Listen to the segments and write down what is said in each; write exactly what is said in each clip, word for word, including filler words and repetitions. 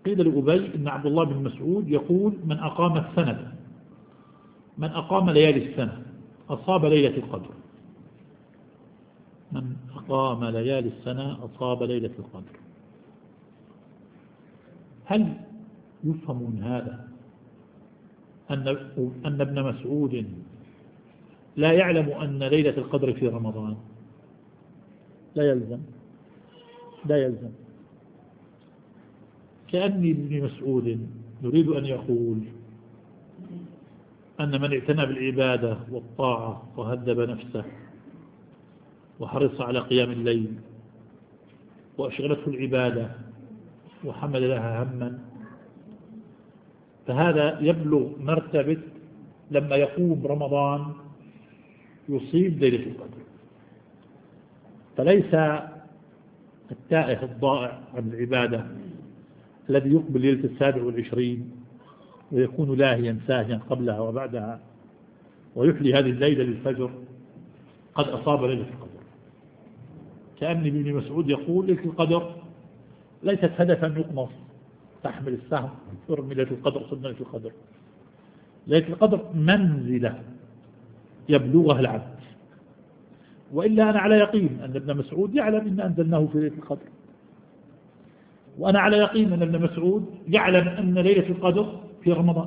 قيل لأبي إن عبد الله بن مسعود يقول من أقام السنة من أقام ليالي السنة أصاب ليلة القدر. من أقام ليالي السنة أصاب ليلة القدر. هل يفهم من هذا أن أن ابن مسعود لا يعلم أن ليلة القدر في رمضان؟ لا يلزم لا يلزم كأني ابن مسعود يريد أن يقول أن من اعتنى بالعبادة والطاعة وهذب نفسه وحرص على قيام الليل وأشغلته العبادة وحمل لها هما، فهذا يبلغ مرتبة لما يقوم رمضان يصيب ليلة القدر. فليس التائه الضائع عن العبادة الذي يقبل ليلة السابع والعشرين ويكون لاهيا ساهيا قبلها وبعدها ويحلي هذه الليلة للفجر قد أصاب ليلة القدر. كأن ابن مسعود يقول ليلة القدر ليست هدفا يقمص تحمل السهم ارمي ليلة القدر صدنا ليلة القدر. ليلة القدر منزلة يبلغها العبد، وإلا أنا على يقين أن ابن مسعود يعلم إن أنزلناه في ليلة القدر، وأنا على يقين أن ابن مسعود يعلم أن ليلة القدر في رمضان،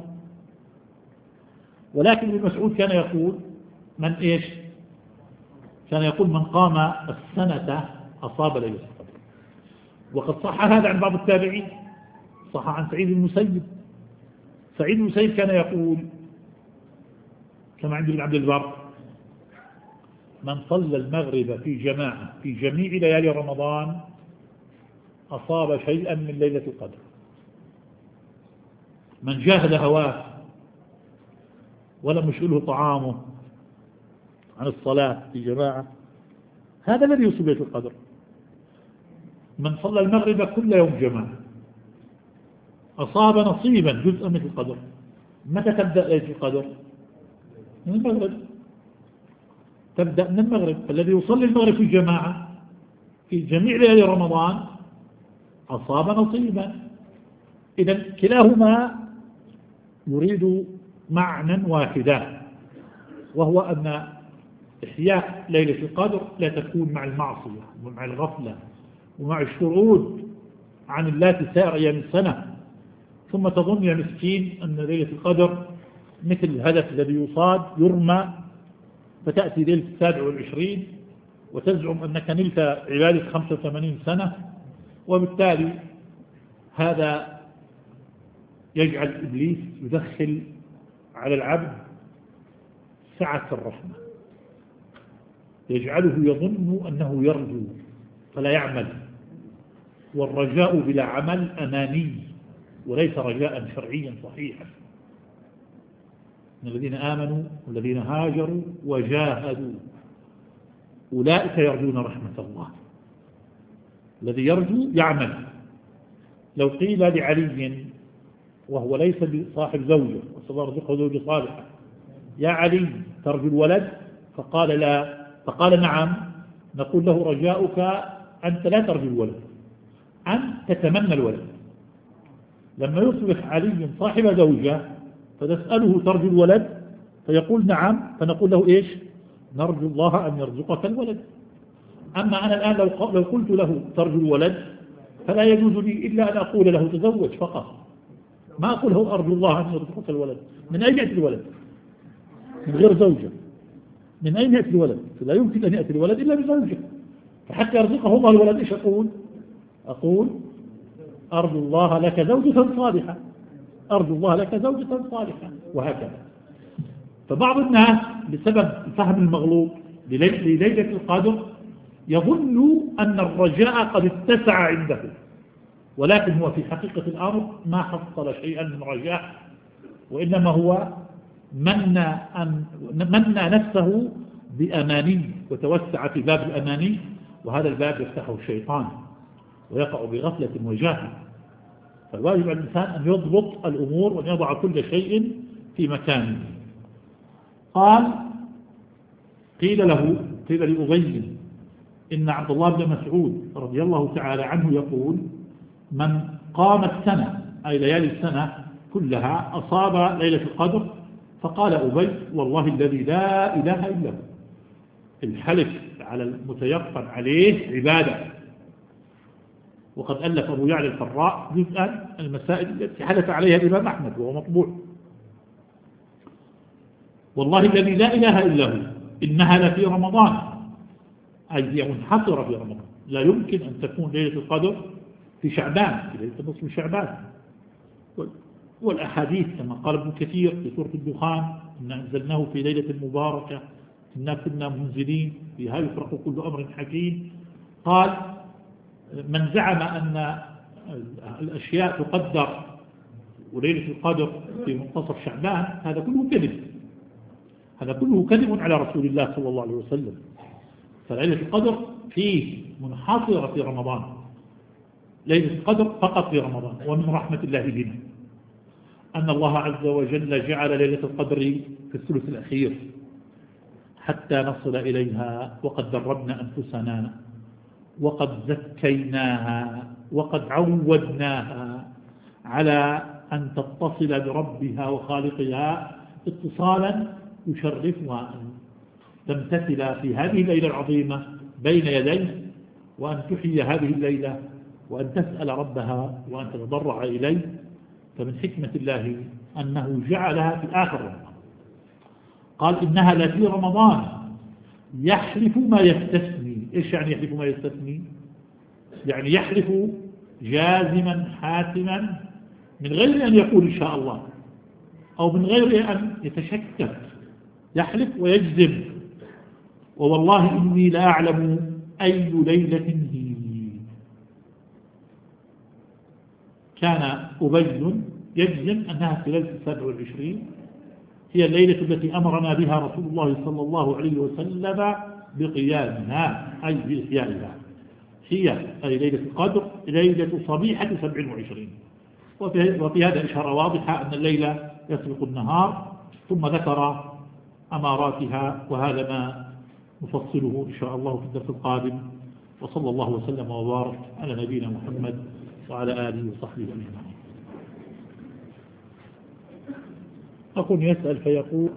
ولكن ابن مسعود كان يقول من إيش كان يقول من قام السنة أصاب ليلة القدر. وقد صح هذا عن بعض التابعين، صح عن سعيد المسيب. سعيد المسيب كان يقول كما عند ابن عبد البر من صلى المغرب في جماعة في جميع ليالي رمضان أصاب شيئا من ليلة القدر. من جاهد هواه ولم يشغله طعامه عن الصلاة في جماعة هذا الذي يصيب ليلة القدر. من صلى المغرب كل يوم جماعة أصاب نصيبا جزءا من القدر. متى تبدأ ليلة القدر؟ من المغرب، تبدأ من المغرب. فالذي يصلي المغرب في جماعة في جميع ليالي رمضان أصاب نصيبا. إذا كلاهما يريد معنى واحدا، وهو أن إحياء ليلة القدر لا تكون مع المعصية ومع الغفلة ومع الشرود عن الله سائر أيام السنة، ثم تظن يا مسكين أن ليلة القدر مثل الهدف الذي يصاد يرمى، فتأتي ليلة السابع والعشرين وتزعم أنك نلت عبادة خمسة وثمانين سنة، وبالتالي هذا يجعل إبليس يدخل على العبد سعة الرحمة، يجعله يظن أنه يرجو فلا يعمل، والرجاء بلا عمل أماني وليس رجاء شرعيا صحيحا. الذين آمنوا والذين هاجروا وجاهدوا أولئك يرجون رحمة الله. الذي يرجو يعمل. لو قيل لعلي وهو ليس بصاحب زوجه وصلى رزقه زوجه صالحة يا علي ترجو الولد؟ فقال لا، فقال نعم، نقول له رجاؤك أنت لا ترجو الولد، أن تتمنى الولد. لما يصبح علي صاحب زوجة فتسأله ترجو الولد فيقول نعم، فنقول له إيش؟ نرجو الله أن يرزقك الولد. أما أنا الآن لو لو قلت له ترجو الولد فلا يجوز لي إلا أن أقول له تزوج فقط، ما أقول له أرجو الله أن يرزقك الولد. من أين يأتي الولد؟ من غير زوجة. من أين يأتي الولد؟ لا يمكن أن يأتي الولد إلا بزوجة. فحتى يرزقه الله الولد إيش أقول؟ أقول أرجو الله لك زوجة صالحة، أرجو الله لك زوجة صالحة، وهكذا. فبعض الناس بسبب فهم المغلوط لليلة القدر يظن أن الرجاء قد اتسع عنده، ولكن هو في حقيقة الأمر ما حصل شيئا من رجاء، وإنما هو منى, أن منى نفسه بأماني وتوسع في باب الأماني، وهذا الباب يفتحه الشيطان ويقع بغفلة وجهل. فالواجب على الإنسان أن يضبط الأمور وأن يضع كل شيء في مكانه. قال قيل له قيل لأبي إن عبد الله بن مسعود رضي الله تعالى عنه يقول من قام السنة أي ليالي السنة كلها أصاب ليلة القدر، فقال أبي والله الذي لا إله إلا هو. الحلف على المتيقن عليه عبادة. وقد ألف أبو يعلى الفراء جزءا المسائل التي حلف عليها الإمام أحمد وهو مطبوع. والله الذي لا إله إلا هو إنها لفي رمضان، أي هي منحصرة في رمضان، لا يمكن أن تكون ليلة القدر في شعبان، في ليلة نصف شعبان. والأحاديث كما قال ابن كثير في سورة الدخان إن أنزلناه في ليلة مباركة إنا كنا منزلين فيها يفرق كل أمر حكيم. قال من زعم أن الأشياء تقدر وليلة القدر في منتصف شعبان هذا كله كذب، هذا كله كذب على رسول الله صلى الله عليه وسلم. فليلة القدر فيه منحصرة في رمضان، ليلة القدر فقط في رمضان. ومن رحمة الله بنا أن الله عز وجل جعل ليلة القدر في الثلث الأخير حتى نصل إليها، وقد دربنا أنفسنا وقد زكيناها وقد عودناها على أن تتصل بربها وخالقها اتصالا يشرفها أن تمتثل في هذه الليلة العظيمة بين يديه، وأن تحيي هذه الليلة وأن تسأل ربها وأن تتضرع إليه. فمن حكمة الله أنه جعلها في آخر رمضان. قال إنها لفي رمضان يحلف ما يستثني. إيش يعني يحلف ما يستثني؟ يعني يحلف جازما حاسما من غير أن يقول إن شاء الله أو من غير أن يتشكك، يحلف ويجزم. ووالله إني لا أعلم أي ليلة هي. كان أبي يجزم أنها في ليلة السابع والعشرين، هي الليلة التي أمرنا بها رسول الله صلى الله عليه وسلم بقيامها أي بإحيائها. هي أي ليلة القدر ليلة صبيحة سبع وعشرين. وفي, وفي هذا إشارة واضحة أن الليلة يسبق النهار، ثم ذكر أماراتها، وهذا ما نفصله إن شاء الله في الدرس القادم. وصلى الله وسلم وبارك على نبينا محمد وعلى آله وصحبه أجمعين. أكون يسأل فيقول